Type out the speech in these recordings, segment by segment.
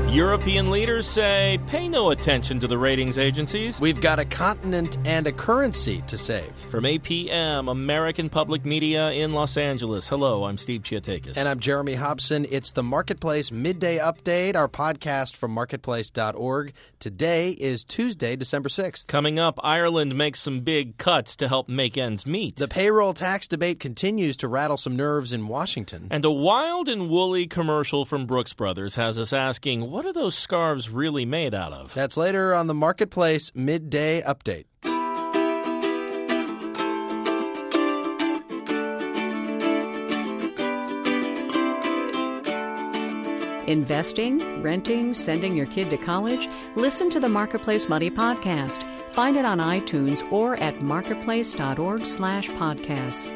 European leaders say pay no attention to the ratings agencies. We've got a continent and a currency to save. From APM, American Public Media in Los Angeles. Hello, I'm Steve Chiatakis. And I'm Jeremy Hobson. It's the Marketplace Midday Update, our podcast from marketplace.org. Today is Tuesday, December 6th. Coming up, Ireland makes some big cuts to help make ends meet. The payroll tax debate continues to rattle some nerves in Washington. And a wild and woolly commercial from Brooks Brothers has us asking, what are those scarves really made out of? That's later on the Marketplace Midday Update. Investing, renting, sending your kid to college? Listen to the Marketplace Money Podcast. Find it on iTunes or at marketplace.org/podcasts.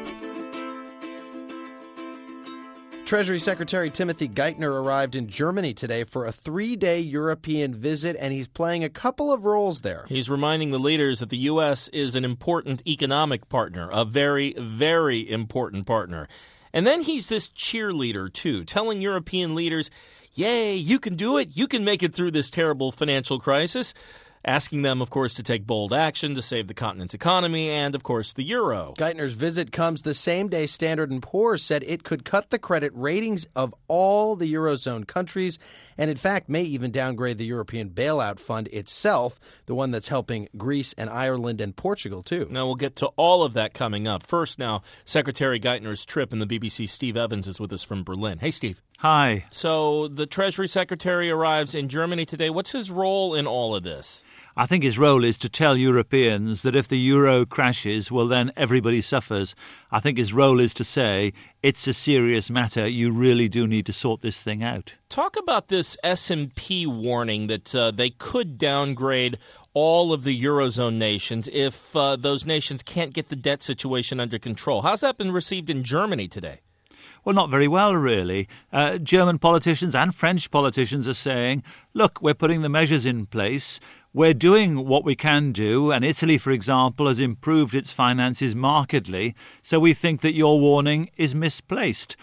Treasury Secretary Timothy Geithner arrived in Germany today for a 3-day European visit, and he's playing a couple of roles there. He's reminding the leaders that the U.S. is an important economic partner, a very, very important partner. And then he's this cheerleader, too, telling European leaders, yay, you can do it, you can make it through this terrible financial crisis. Asking them, of course, to take bold action to save the continent's economy and, of course, the euro. Geithner's visit comes the same day Standard & Poor's said it could cut the credit ratings of all the Eurozone countries and, in fact, may even downgrade the European bailout fund itself, the one that's helping Greece and Ireland and Portugal, too. Now, we'll get to all of that coming up. First, now, Secretary Geithner's trip, and the BBC's Steve Evans is with us from Berlin. Hey, Steve. Hi. So the Treasury Secretary arrives in Germany today. What's his role in all of this? I think his role is to tell Europeans that if the euro crashes, well, then everybody suffers. I think his role is to say it's a serious matter. You really do need to sort this thing out. Talk about this S&P warning that they could downgrade all of the Eurozone nations if those nations can't get the debt situation under control. How's that been received in Germany today? Well, not very well, really. German politicians and French politicians are saying, look, we're putting the measures in place. We're doing what we can do. And Italy, for example, has improved its finances markedly. So we think that your warning is misplaced.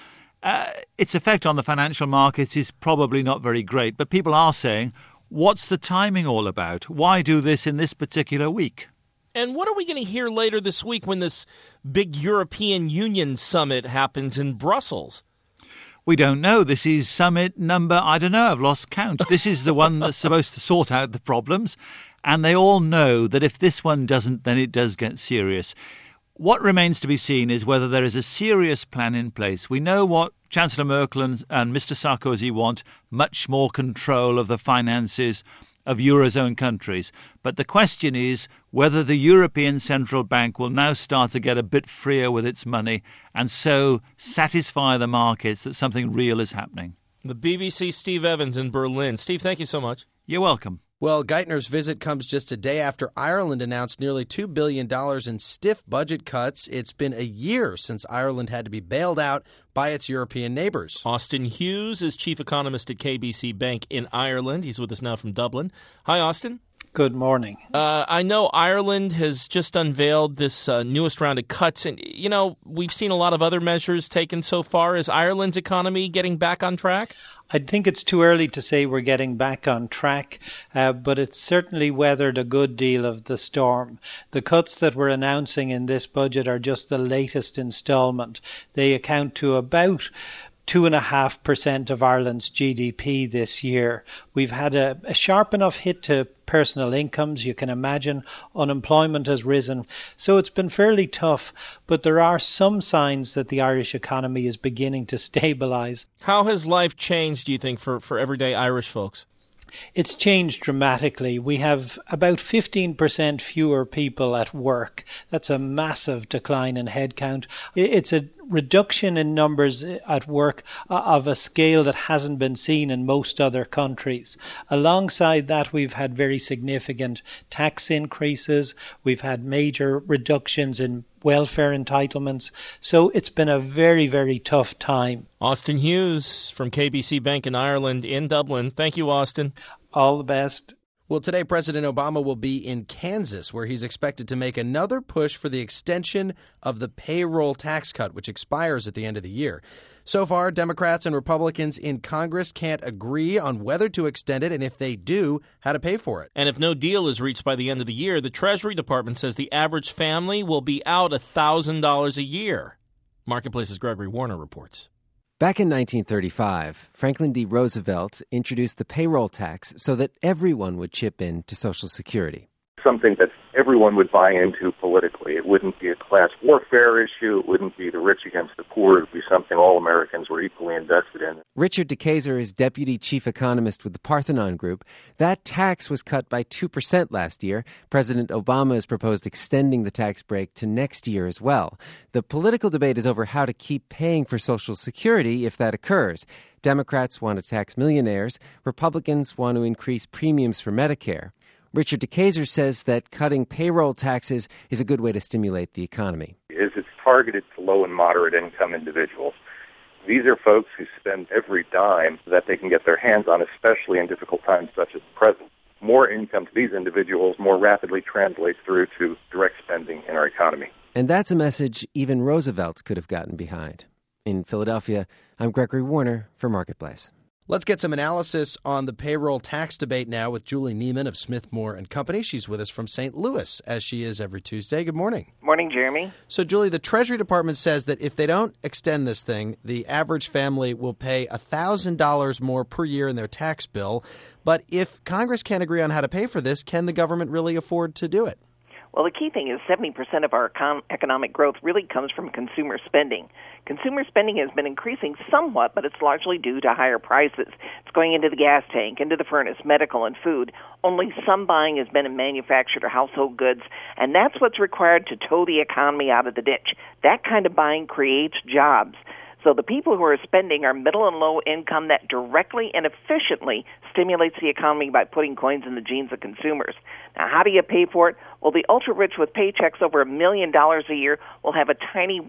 Its effect on the financial markets is probably not very great. But people are saying, what's the timing all about? Why do this in this particular week? And what are we going to hear later this week when this big European Union summit happens in Brussels? We don't know. This is summit number, I don't know, I've lost count. This is the one that's supposed to sort out the problems. And they all know that if this one doesn't, then it does get serious. What remains to be seen is whether there is a serious plan in place. We know what Chancellor Merkel and Mr. Sarkozy want, much more control of the finances of Eurozone countries. But the question is whether the European Central Bank will now start to get a bit freer with its money and so satisfy the markets that something real is happening. The BBC Steve Evans in Berlin. Steve, thank you so much. You're welcome. Well, Geithner's visit comes just a day after Ireland announced nearly $2 billion in stiff budget cuts. It's been a year since Ireland had to be bailed out by its European neighbors. Austin Hughes is chief economist at KBC Bank in Ireland. He's with us now from Dublin. Hi, Austin. Good morning. I know Ireland has just unveiled this newest round of cuts. And, you know, we've seen a lot of other measures taken so far. Is Ireland's economy getting back on track? I think it's too early to say we're getting back on track, but it's certainly weathered a good deal of the storm. The cuts that we're announcing in this budget are just the latest instalment. They account to about 2.5% of Ireland's GDP this year. We've had a sharp enough hit to personal incomes. You can imagine unemployment has risen. So it's been fairly tough, but there are some signs that the Irish economy is beginning to stabilise. How has life changed, do you think, for everyday Irish folks? It's changed dramatically. We have about 15% fewer people at work. That's a massive decline in headcount. It's a reduction in numbers at work of a scale that hasn't been seen in most other countries. Alongside that, we've had very significant tax increases. We've had major reductions in welfare entitlements. So it's been a very, very tough time. Austin Hughes from KBC Bank in Ireland in Dublin. Thank you, Austin. All the best. Well, today President Obama will be in Kansas, where he's expected to make another push for the extension of the payroll tax cut, which expires at the end of the year. So far, Democrats and Republicans in Congress can't agree on whether to extend it, and if they do, how to pay for it. And if no deal is reached by the end of the year, the Treasury Department says the average family will be out $1,000 a year. Marketplace's Gregory Warner reports. Back in 1935, Franklin D. Roosevelt introduced the payroll tax so that everyone would chip in to Social Security. Something that everyone would buy into politically. It wouldn't be a class warfare issue. It wouldn't be the rich against the poor. It would be something all Americans were equally invested in. Richard DeKayser is deputy chief economist with the Parthenon Group. That tax was cut by 2% last year. President Obama has proposed extending the tax break to next year as well. The political debate is over how to keep paying for Social Security if that occurs. Democrats want to tax millionaires. Republicans want to increase premiums for Medicare. Richard DeKayser says that cutting payroll taxes is a good way to stimulate the economy. It's targeted to low and moderate income individuals. These are folks who spend every dime that they can get their hands on, especially in difficult times such as the present. More income to these individuals more rapidly translates through to direct spending in our economy. And that's a message even Roosevelt could have gotten behind. In Philadelphia, I'm Gregory Warner for Marketplace. Let's get some analysis on the payroll tax debate now with Julie Neiman of Smith Moore & Company. She's with us from St. Louis, as she is every Tuesday. Good morning. Morning, Jeremy. So, Julie, the Treasury Department says that if they don't extend this thing, the average family will pay $1,000 more per year in their tax bill. But if Congress can't agree on how to pay for this, can the government really afford to do it? Well, the key thing is 70% of our economic growth really comes from consumer spending. Consumer spending has been increasing somewhat, but it's largely due to higher prices. It's going into the gas tank, into the furnace, medical, and food. Only some buying has been in manufactured or household goods, and that's what's required to tow the economy out of the ditch. That kind of buying creates jobs. So the people who are spending are middle and low income. That directly and efficiently stimulates the economy by putting coins in the jeans of consumers. Now, how do you pay for it? Well, the ultra-rich with paychecks over $1 million a year will have a tiny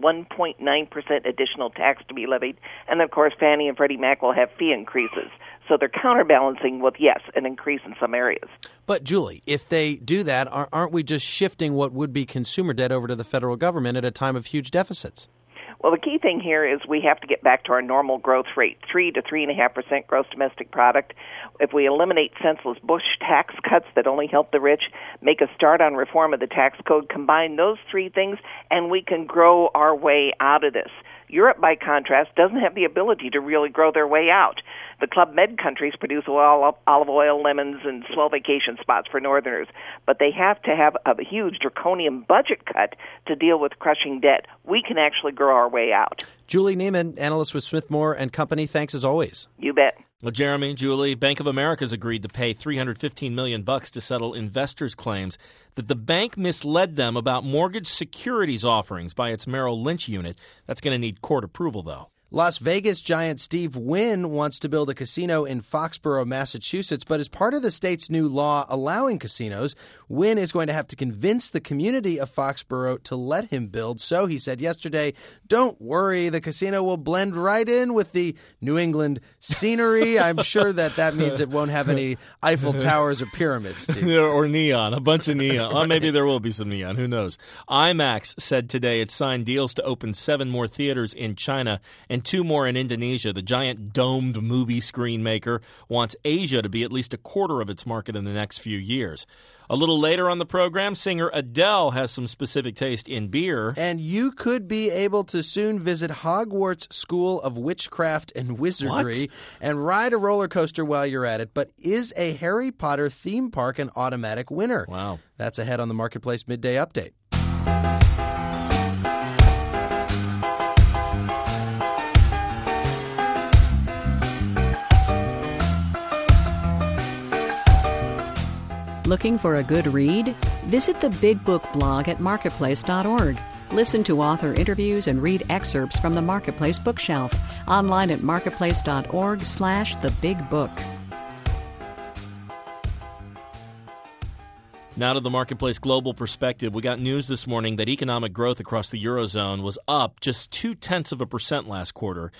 1.9% additional tax to be levied. And, of course, Fannie and Freddie Mac will have fee increases. So they're counterbalancing with, yes, an increase in some areas. But, Julie, if they do that, aren't we just shifting what would be consumer debt over to the federal government at a time of huge deficits? Well, the key thing here is we have to get back to our normal growth rate, 3 to 3.5% gross domestic product. If we eliminate senseless Bush tax cuts that only help the rich, make a start on reform of the tax code, combine those three things, and we can grow our way out of this. Europe, by contrast, doesn't have the ability to really grow their way out. The Club Med countries produce olive oil, lemons, and swell vacation spots for Northerners, but they have to have a huge draconian budget cut to deal with crushing debt. We can actually grow our way out. Julie Neiman, analyst with Smith Moore & Company, thanks as always. You bet. Well, Jeremy, Julie, Bank of America's agreed to pay $315 million to settle investors' claims that the bank misled them about mortgage securities offerings by its Merrill Lynch unit. That's going to need court approval, though. Las Vegas giant Steve Wynn wants to build a casino in Foxborough, Massachusetts, but as part of the state's new law allowing casinos, Wynn is going to have to convince the community of Foxborough to let him build. So he said yesterday, don't worry, the casino will blend right in with the New England scenery. I'm sure that means it won't have any Eiffel Towers or pyramids, Steve. Or neon, a bunch of neon. Well, maybe there will be some neon, who knows. IMAX said today it signed deals to open 7 more theaters in China and 2 more in Indonesia. The giant domed movie screen maker wants Asia to be at least a quarter of its market in the next few years. A little later on the program, singer Adele has some specific taste in beer. And you could be able to soon visit Hogwarts School of Witchcraft and Wizardry and ride a roller coaster while you're at it. But is a Harry Potter theme park an automatic winner? Wow. That's ahead on the Marketplace Midday Update. Looking for a good read? Visit the Big Book blog at marketplace.org. Listen to author interviews and read excerpts from the Marketplace bookshelf. Online at marketplace.org/thebigbook. Now to the Marketplace Global Perspective. We got news this morning that economic growth across the Eurozone was up just 0.2% last quarter.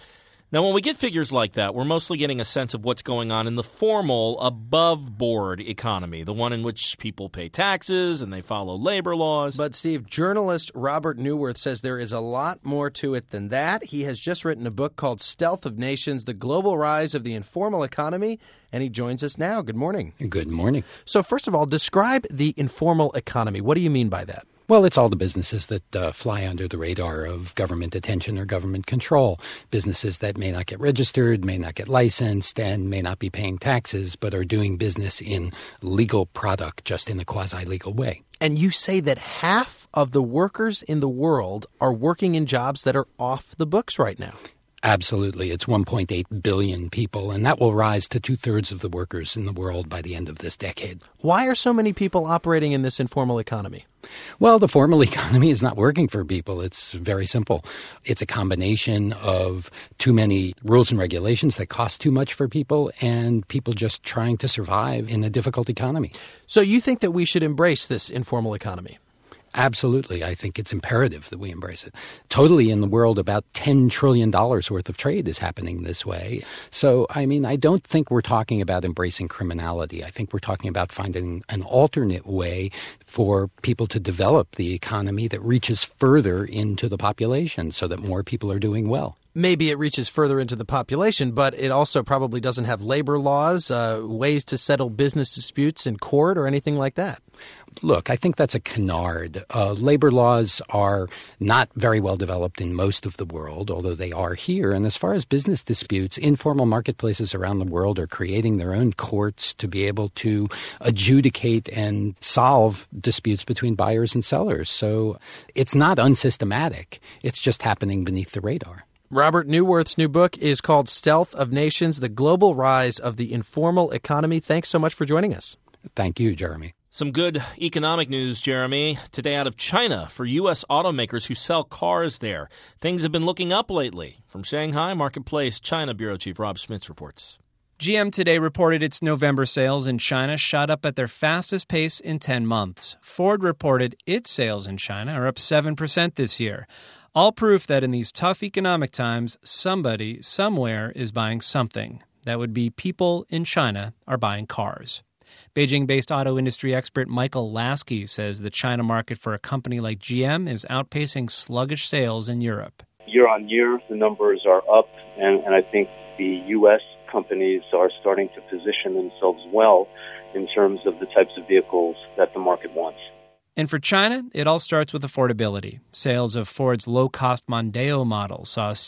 Now, when we get figures like that, we're mostly getting a sense of what's going on in the formal, above-board economy, the one in which people pay taxes and they follow labor laws. But, Steve, journalist Robert Neuwirth says there is a lot more to it than that. He has just written a book called Stealth of Nations, The Global Rise of the Informal Economy, and he joins us now. Good morning. Good morning. So, first of all, describe the informal economy. What do you mean by that? Well, it's all the businesses that fly under the radar of government attention or government control. Businesses that may not get registered, may not get licensed, and may not be paying taxes, but are doing business in legal product, just in a quasi-legal way. And you say that half of the workers in the world are working in jobs that are off the books right now. Absolutely. It's 1.8 billion people, and that will rise to 2/3 of the workers in the world by the end of this decade. Why are so many people operating in this informal economy? Well, the formal economy is not working for people. It's very simple. It's a combination of too many rules and regulations that cost too much for people and people just trying to survive in a difficult economy. So you think that we should embrace this informal economy? Absolutely. I think it's imperative that we embrace it. Totally in the world, about $10 trillion worth of trade is happening this way. So, I don't think we're talking about embracing criminality. I think we're talking about finding an alternate way for people to develop the economy that reaches further into the population so that more people are doing well. Maybe it reaches further into the population, but it also probably doesn't have labor laws, ways to settle business disputes in court or anything like that. Look, I think that's a canard. Labor laws are not very well developed in most of the world, although they are here. And as far as business disputes, informal marketplaces around the world are creating their own courts to be able to adjudicate and solve disputes between buyers and sellers. So it's not unsystematic. It's just happening beneath the radar. Robert Neuwirth's new book is called Stealth of Nations, The Global Rise of the Informal Economy. Thanks so much for joining us. Thank you, Jeremy. Some good economic news, Jeremy. Today out of China for U.S. automakers who sell cars there. Things have been looking up lately. From Shanghai Marketplace, China Bureau Chief Rob Schmitz reports. GM today reported its November sales in China shot up at their fastest pace in 10 months. Ford reported its sales in China are up 7% this year. All proof that in these tough economic times, somebody, somewhere is buying something. That would be people in China are buying cars. Beijing-based auto industry expert Michael Lasky says the China market for a company like GM is outpacing sluggish sales in Europe. Year on year, the numbers are up, and I think the U.S. companies are starting to position themselves well in terms of the types of vehicles that the market wants. And for China, it all starts with affordability. Sales of Ford's low-cost Mondeo model saw a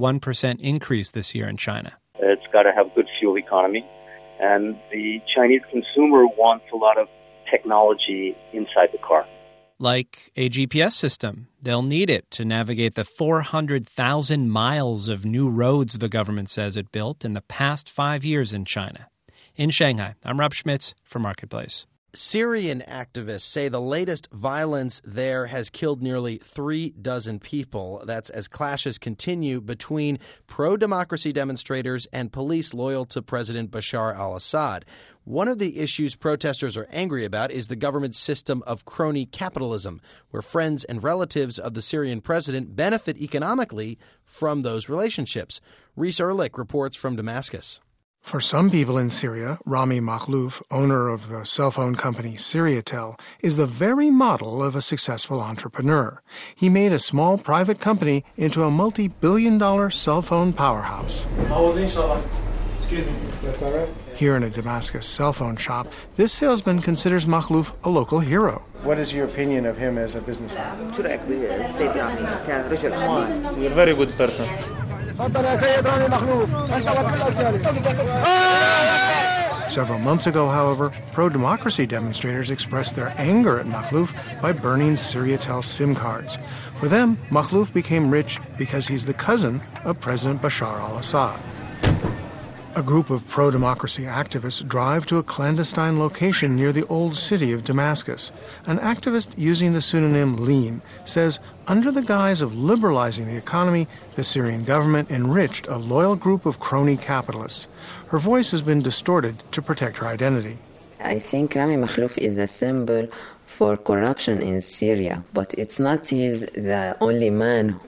61% increase this year in China. It's got to have a good fuel economy, and the Chinese consumer wants a lot of technology inside the car. Like a GPS system. They'll need it to navigate the 400,000 miles of new roads the government says it built in the past 5 years in China. In Shanghai, I'm Rob Schmitz for Marketplace. Syrian activists say the latest violence there has killed nearly 36 people. That's as clashes continue between pro-democracy demonstrators and police loyal to President Bashar al-Assad. One of the issues protesters are angry about is the government's system of crony capitalism, where friends and relatives of the Syrian president benefit economically from those relationships. Reese Ehrlich reports from Damascus. For some people in Syria, Rami Makhlouf, owner of the cell phone company Syriatel, is the very model of a successful entrepreneur. He made a small private company into a multi-billion-dollar cell phone powerhouse. Excuse me. That's all right? Here in a Damascus cell phone shop, this salesman considers Makhlouf a local hero. What is your opinion of him as a businessman? He's a very good person. Several months ago, however, pro-democracy demonstrators expressed their anger at Makhlouf by burning Syriatel SIM cards. For them, Makhlouf became rich because he's the cousin of President Bashar al-Assad. A group of pro-democracy activists drive to a clandestine location near the old city of Damascus. An activist using the pseudonym Lean says under the guise of liberalizing the economy, the Syrian government enriched a loyal group of crony capitalists. Her voice has been distorted to protect her identity. I think Rami Makhlouf is a symbol for corruption in Syria, but it's not he's the only man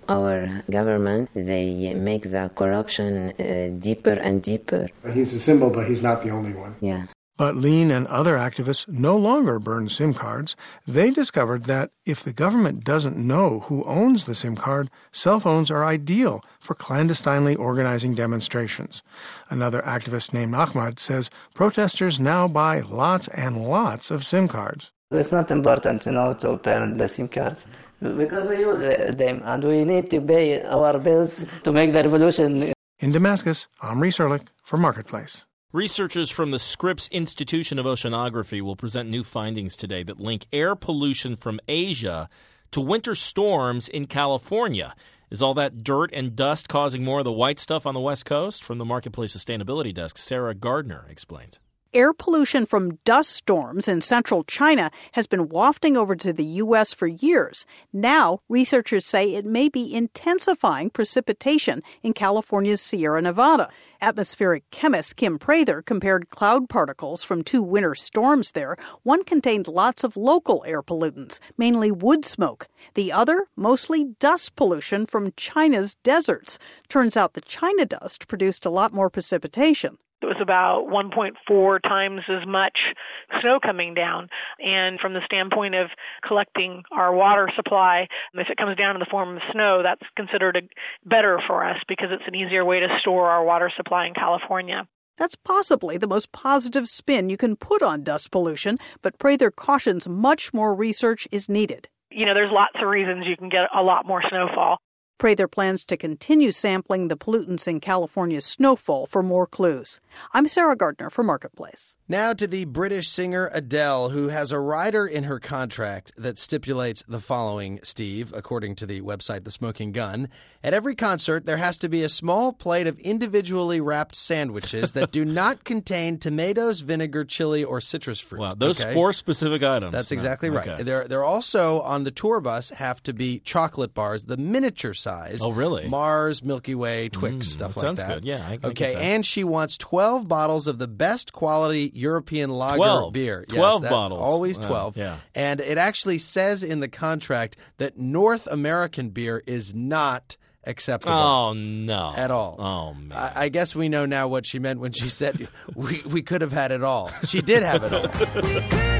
our government, they make the corruption deeper and deeper. He's a symbol, but he's not the only one. Yeah. But Lean and other activists no longer burn SIM cards. They discovered that if the government doesn't know who owns the SIM card, cell phones are ideal for clandestinely organizing demonstrations. Another activist named Ahmad says protesters now buy lots and lots of SIM cards. It's not important, to burn the SIM cards because we use them and we need to pay our bills to make the revolution. In Damascus, Omri Serlik for Marketplace. Researchers from the Scripps Institution of Oceanography will present new findings today that link air pollution from Asia to winter storms in California. Is all that dirt and dust causing more of the white stuff on the West Coast? From the Marketplace Sustainability Desk, Sarah Gardner explains. Air pollution from dust storms in central China has been wafting over to the U.S. for years. Now, researchers say it may be intensifying precipitation in California's Sierra Nevada. Atmospheric chemist Kim Prather compared cloud particles from 2 winter storms there. One contained lots of local air pollutants, mainly wood smoke. The other, mostly dust pollution from China's deserts. Turns out the China dust produced a lot more precipitation. It was about 1.4 times as much snow coming down. And from the standpoint of collecting our water supply, if it comes down in the form of snow, that's considered better for us because it's an easier way to store our water supply in California. That's possibly the most positive spin you can put on dust pollution, but Prather cautions much more research is needed. There's lots of reasons you can get a lot more snowfall. Prather plans to continue sampling the pollutants in California's snowfall for more clues. I'm Sarah Gardner for Marketplace. Now to the British singer Adele, who has a rider in her contract that stipulates the following, Steve, according to the website The Smoking Gun. At every concert, there has to be a small plate of individually wrapped sandwiches that do not contain tomatoes, vinegar, chili, or citrus fruit. Wow, those 4 specific items. That's exactly right. Okay. They're also, on the tour bus, have to be chocolate bars, the miniature size. Oh, really? Mars, Milky Way, Twix, stuff like that. Sounds good, yeah. I Okay, get that. and she wants 12 bottles of the best quality European lager beer. 12 yes, bottles. Always Wow, 12. yeah. And it actually says in the contract that North American beer is not acceptable. Oh, no. At all. Oh, man. I guess we know now what she meant when she said we could have had it all. She did have it all.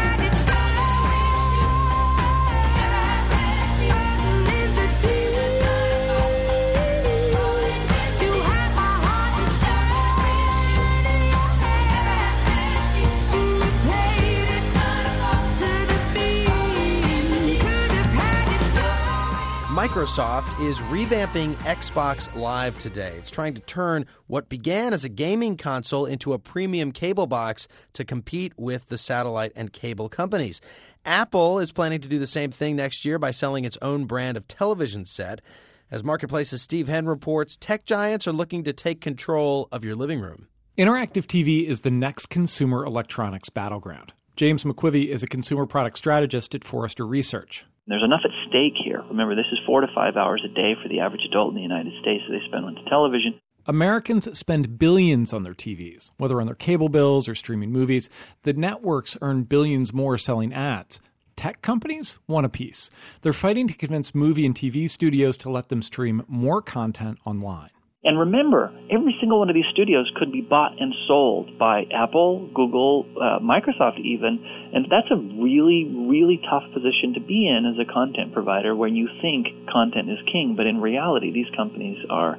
Microsoft is revamping Xbox Live today. It's trying to turn what began as a gaming console into a premium cable box to compete with the satellite and cable companies. Apple is planning to do the same thing next year by selling its own brand of television set. As Marketplace's Steve Henn reports, tech giants are looking to take control of your living room. Interactive TV is the next consumer electronics battleground. James McQuivey is a consumer product strategist at Forrester Research. There's enough at stake here. Remember, this is 4 to 5 hours a day for the average adult in the United States that they spend on television. Americans spend billions on their TVs, whether on their cable bills or streaming movies. The networks earn billions more selling ads. Tech companies want a piece. They're fighting to convince movie and TV studios to let them stream more content online. And remember, every single one of these studios could be bought and sold by Apple, Google, Microsoft even, and that's a really, really tough position to be in as a content provider when you think content is king, but in reality these companies are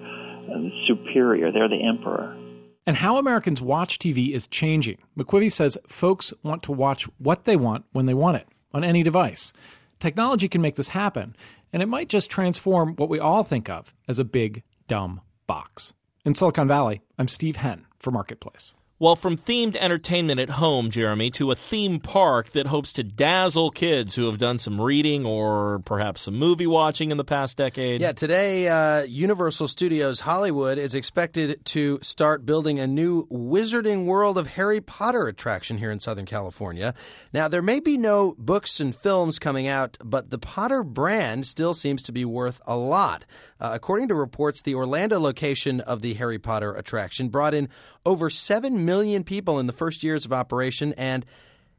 superior. They're the emperor. And how Americans watch TV is changing. McQuivey says folks want to watch what they want when they want it, on any device. Technology can make this happen, and it might just transform what we all think of as a big, dumb box. In Silicon Valley, I'm Steve Henn for Marketplace. Well, from themed entertainment at home, Jeremy, to a theme park that hopes to dazzle kids who have done some reading or perhaps some movie watching in the past decade. Yeah, today, Universal Studios Hollywood is expected to start building a new Wizarding World of Harry Potter attraction here in Southern California. Now, there may be no books and films coming out, but the Potter brand still seems to be worth a lot. According to reports, the Orlando location of the Harry Potter attraction brought in over 7 million people in the first years of operation, and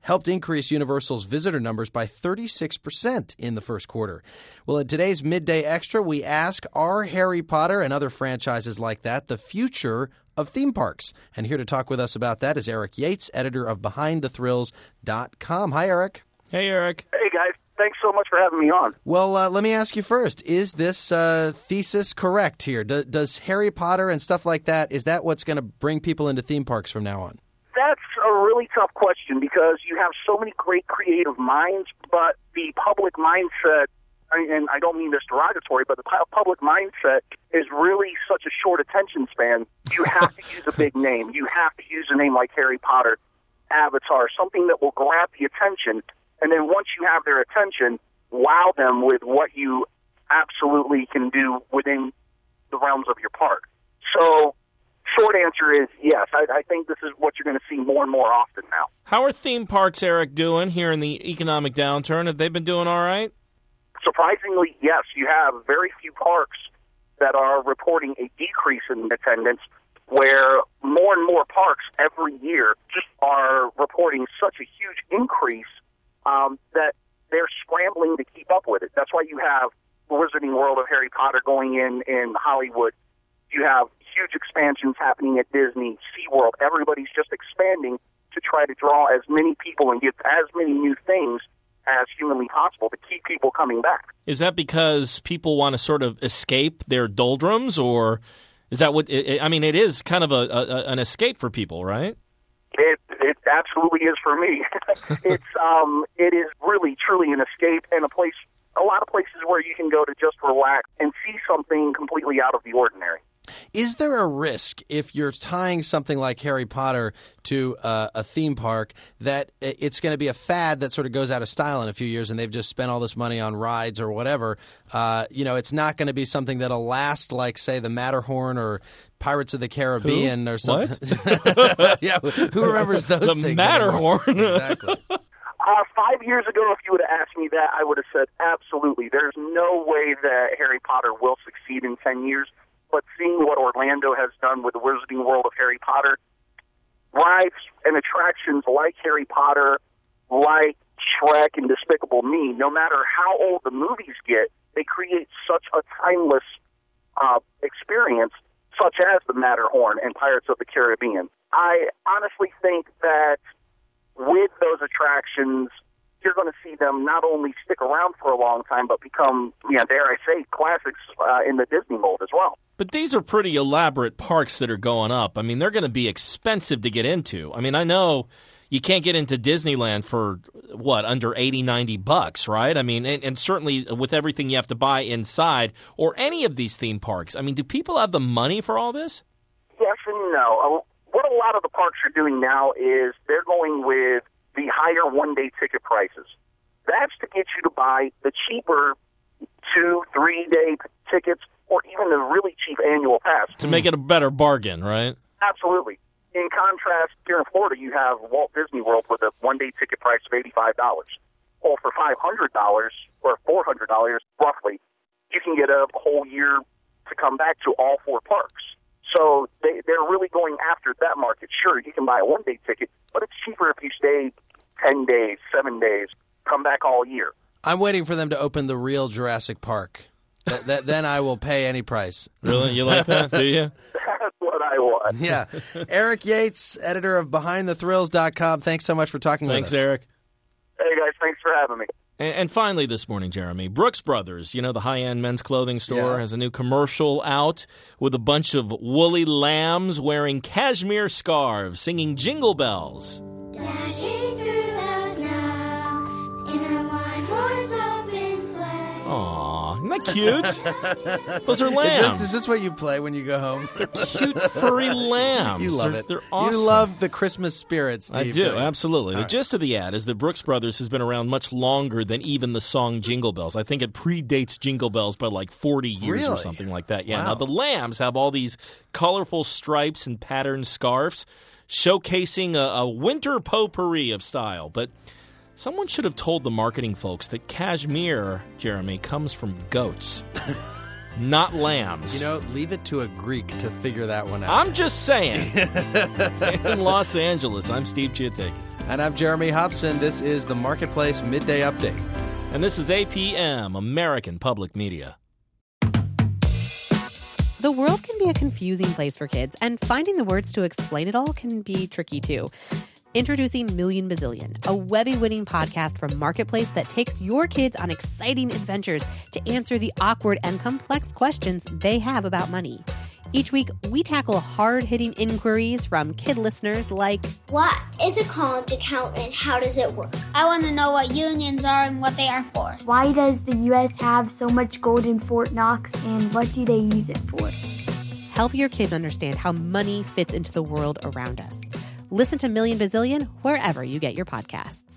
helped increase Universal's visitor numbers by 36% in the first quarter. Well, in today's Midday Extra, we ask, are Harry Potter and other franchises like that the future of theme parks? And here to talk with us about that is Eric Yates, editor of BehindTheThrills.com. Hi, Eric. Hey, Eric. Hey, guys. Thanks so much for having me on. Well, let me ask you first. Is this thesis correct here? Does Harry Potter and stuff like that, is that what's going to bring people into theme parks from now on? That's a really tough question because you have so many great creative minds, but the public mindset, and I don't mean this derogatory, but the public mindset is really such a short attention span. You have to use a big name. You have to use a name like Harry Potter, Avatar, something that will grab the attention. And then once you have their attention, wow them with what you absolutely can do within the realms of your park. So, short answer is yes. I think this is what you're going to see more and more often now. How are theme parks, Eric, doing here in the economic downturn? Have they been doing all right? Surprisingly, yes. You have very few parks that are reporting a decrease in attendance, where more and more parks every year just are reporting such a huge increase that they're scrambling to keep up with it. That's why you have the Wizarding World of Harry Potter going in Hollywood. You have huge expansions happening at Disney, SeaWorld. Everybody's just expanding to try to draw as many people and get as many new things as humanly possible to keep people coming back. Is that because people want to sort of escape their doldrums, or is that what I mean? It is kind of an escape for people, right? It absolutely is for me. It is really truly an escape and a lot of places where you can go to just relax and see something completely out of the ordinary. Is there a risk if you're tying something like Harry Potter to a theme park that it's going to be a fad that sort of goes out of style in a few years and they've just spent all this money on rides or whatever? It's not going to be something that'll last like, say, the Matterhorn or Pirates of the Caribbean or something. Yeah, who remembers those things? The Matterhorn. Exactly. 5 years ago, if you would have asked me that, I would have said absolutely. There's no way that Harry Potter will succeed in 10 years. But seeing what Orlando has done with the Wizarding World of Harry Potter, rides and attractions like Harry Potter, like Shrek and Despicable Me, no matter how old the movies get, they create such a timeless experience, such as the Matterhorn and Pirates of the Caribbean. I honestly think that with those attractions, you're going to see them not only stick around for a long time, but become, dare I say, classics in the Disney mold as well. But these are pretty elaborate parks that are going up. I mean, they're going to be expensive to get into. I mean, I know you can't get into Disneyland for, under $80-$90, right? I mean, and certainly with everything you have to buy inside or any of these theme parks. I mean, do people have the money for all this? Yes and no. What a lot of the parks are doing now is they're going with the higher one-day ticket prices. That's to get you to buy the cheaper 2-3 day tickets or even the really cheap annual pass. To make it a better bargain, right? Absolutely. In contrast, here in Florida, you have Walt Disney World with a one-day ticket price of $85. Well, for $500 or $400, roughly, you can get a whole year to come back to all four parks. So they're really going after that market. Sure, you can buy a one-day ticket, but it's cheaper if you stay 10 days, 7 days, come back all year. I'm waiting for them to open the real Jurassic Park. Then I will pay any price. Really? You like that? Do you? That's what I want. Yeah. Eric Yates, editor of BehindTheThrills.com. Thanks so much for talking with us. Thanks, Eric. Hey, guys. Thanks for having me. And finally this morning, Jeremy, Brooks Brothers, the high-end men's clothing store, has a new commercial out with a bunch of woolly lambs wearing cashmere scarves, singing Jingle Bells. Dashing through the snow in a one-horse open sleigh. Aww, isn't that cute? Those are lambs. Is this what you play when you go home? They're cute, furry lambs. You love it. They're awesome. You love the Christmas spirit, Steve. I do, absolutely. The right. gist of the ad is that Brooks Brothers has been around much longer than even the song Jingle Bells. I think it predates Jingle Bells by like 40 years or something like that. Yeah. Wow. Now, the lambs have all these colorful stripes and patterned scarves showcasing a winter potpourri of style. But someone should have told the marketing folks that cashmere, Jeremy, comes from goats. not lambs. You know, leave it to a Greek to figure that one out. I'm just saying. In Los Angeles, I'm Steve Chiatakis. And I'm Jeremy Hobson. This is the Marketplace Midday Update. And this is APM, American Public Media. The world can be a confusing place for kids, and finding the words to explain it all can be tricky, too. Introducing Million Bazillion, a Webby-winning podcast from Marketplace that takes your kids on exciting adventures to answer the awkward and complex questions they have about money. Each week, we tackle hard-hitting inquiries from kid listeners like, what is a college account and how does it work? I want to know what unions are and what they are for. Why does the U.S. have so much gold in Fort Knox and what do they use it for? Help your kids understand how money fits into the world around us. Listen to Million Bazillion wherever you get your podcasts.